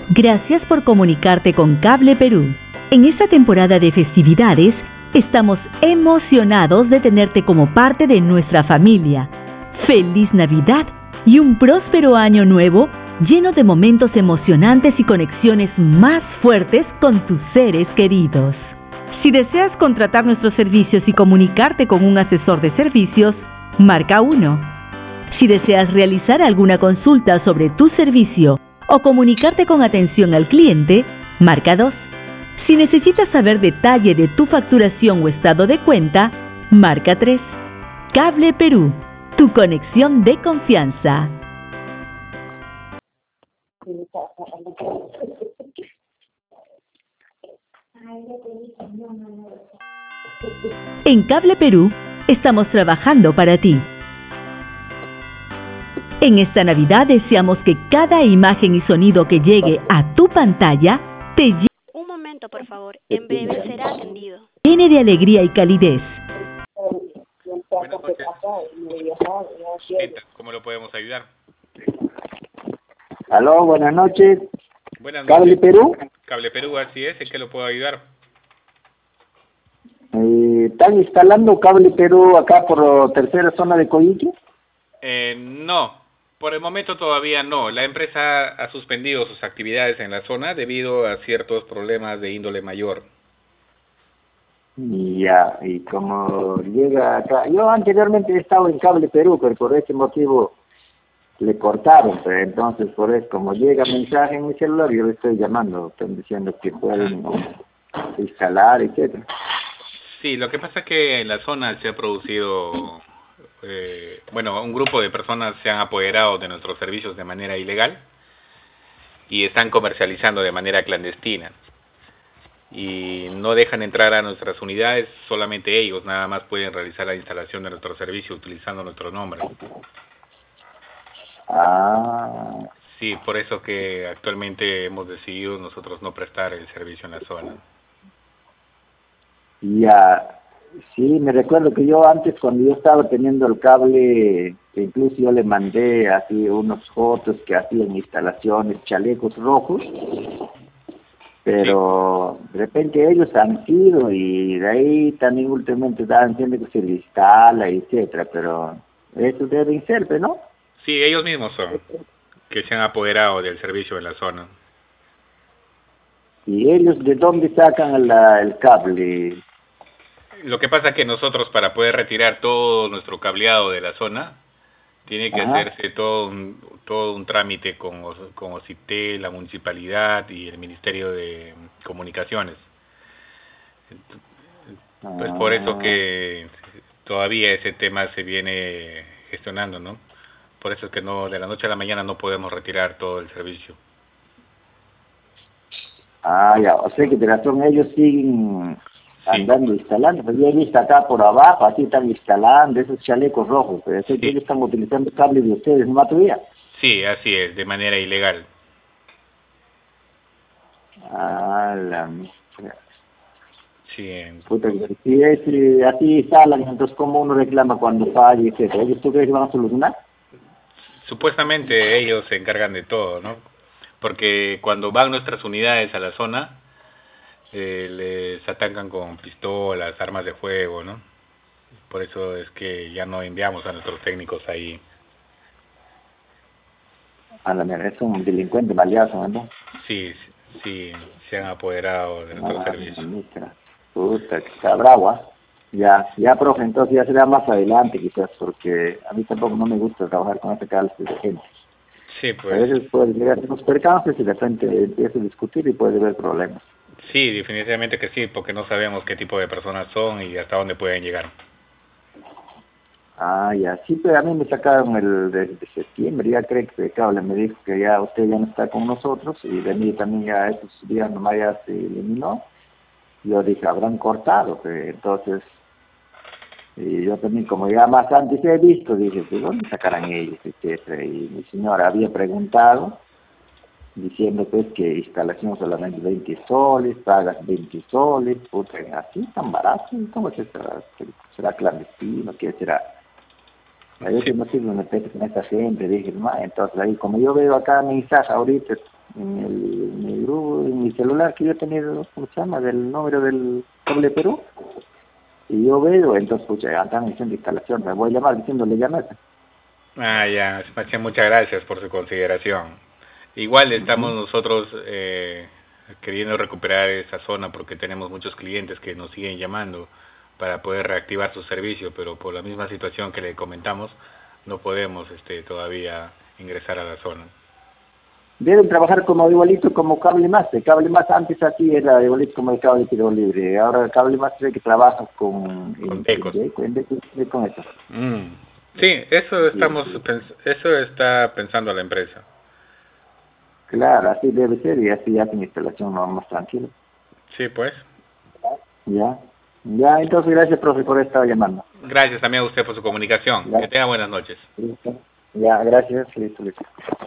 Gracias por comunicarte con Cable Perú. En esta temporada de festividades, estamos emocionados de tenerte como parte de nuestra familia. ¡Feliz Navidad y un próspero año nuevo lleno de momentos emocionantes y conexiones más fuertes con tus seres queridos! Si deseas contratar nuestros servicios y comunicarte con un asesor de servicios, marca 1. Si deseas realizar alguna consulta sobre tu servicio o comunicarte con atención al cliente, marca 2. Si necesitas saber detalle de tu facturación o estado de cuenta, marca 3. Cable Perú, tu conexión de confianza. En Cable Perú, estamos trabajando para ti. En esta Navidad deseamos que cada imagen y sonido que llegue a tu pantalla te Un momento, por favor. En breve será atendido. llene de alegría y calidez. Buenas noches. ¿Cómo lo podemos ayudar? Aló, buenas noches. Buenas ¿Cable noches. Perú? Cable Perú, así es. ¿En qué lo puedo ayudar? ¿Están instalando Cable Perú acá por tercera zona de Coyique? No. Por el momento todavía no. La empresa ha suspendido sus actividades en la zona debido a ciertos problemas de índole mayor. Ya, y como llega acá... Yo anteriormente he estado en Cable Perú, pero por ese motivo le cortaron, pero entonces por eso, como llega mensaje en mi celular, yo le estoy llamando, están diciendo que pueden instalar, etcétera. Sí, lo que pasa es que en la zona se ha producido... un grupo de personas se han apoderado de nuestros servicios de manera ilegal y están comercializando de manera clandestina. Y no dejan entrar a nuestras unidades, solamente ellos nada más pueden realizar la instalación de nuestro servicio utilizando nuestro nombre. Ah, Sí, por eso que actualmente hemos decidido nosotros no prestar el servicio en la zona. ya. Sí, me recuerdo que yo antes, cuando yo estaba teniendo el cable, que incluso yo le mandé así unos fotos que hacían instalaciones, chalecos rojos, pero de repente ellos han ido y de ahí también últimamente estaban diciendo que se le instala, etcétera, pero eso debe ser, ¿no? Sí, ellos mismos son, que se han apoderado del servicio en la zona. ¿Y ellos de dónde sacan el cable? Lo que pasa es que nosotros, para poder retirar todo nuestro cableado de la zona, tiene que hacerse todo un trámite con OCITEL, la municipalidad y el Ministerio de Comunicaciones. Pues por eso que todavía ese tema se viene gestionando, ¿no? Por eso es que no, de la noche a la mañana no podemos retirar todo el servicio. Ah, ya, o sea que de razón ellos siguen andando instalando, pues yo he visto acá por abajo, así están instalando esos chalecos rojos, pero es que ellos están utilizando cables de ustedes, ¿no todavía? Sí, así es, de manera ilegal. Ah, la mierda. Sí. Puta, si es así instalan, entonces ¿cómo uno reclama cuando falla, etcétera? ¿Ellos tú crees que van a solucionar? Supuestamente ellos se encargan de todo, ¿no? Porque cuando van nuestras unidades a la zona, les atacan con pistolas, armas de fuego, ¿no? Por eso es que ya no enviamos a nuestros técnicos ahí. A la mierda, es un delincuente baleazo, ¿no? Sí, sí, se han apoderado de nuestro servicio. Puta, que está bravo, ¿ah? Ya, profe, entonces ya será más adelante quizás, porque a mí tampoco no me gusta trabajar con esta clase de gente. Sí, pues. A veces puede llegar a unos percances y de repente empieza a discutir y puede haber problemas. Sí, definitivamente que sí, porque no sabemos qué tipo de personas son y hasta dónde pueden llegar. Ah, ya, sí, pero a mí me sacaron el de septiembre, ya creo que Cable me dijo que ya usted ya no está con nosotros y de mí también ya esos días nomás ya se eliminó. Yo dije, habrán cortado, pues, entonces, y yo también como ya más antes he visto, dije, ¿de dónde sacarán ellos, etcétera? Y mi señora había preguntado, diciendo pues que instalación solamente 20 soles, pagas 20 soles, puta, así tan barato, ¿cómo será clandestino? ¿Qué será? A veces no sirve meterse con esta gente, dije, no, entonces ahí como yo veo acá mensaje ahorita en el mi celular que yo he tenido, ¿cómo se llama? Del número del Cable Perú. Y yo veo, entonces, pucha, están haciendo instalación, me voy a llamar diciéndole llamada. Ah, ya, Sebastián, muchas gracias por su consideración. Igual estamos nosotros queriendo recuperar esa zona porque tenemos muchos clientes que nos siguen llamando para poder reactivar su servicio, pero por la misma situación que le comentamos, no podemos todavía ingresar a la zona. Deben trabajar como igualito como Cable Más. El Cable Más antes aquí era igualito como el Cable Tiro Libre. Ahora el Cable Más cree que trabaja con Tecos. Con eso. Sí, eso eso está pensando la empresa. Claro, así debe ser y así hacen instalación más tranquila. Sí, pues. Ya, entonces gracias, profe, por estar llamando. Gracias también a usted por su comunicación. Ya. Que tenga buenas noches. Listo. Ya, gracias. Listo.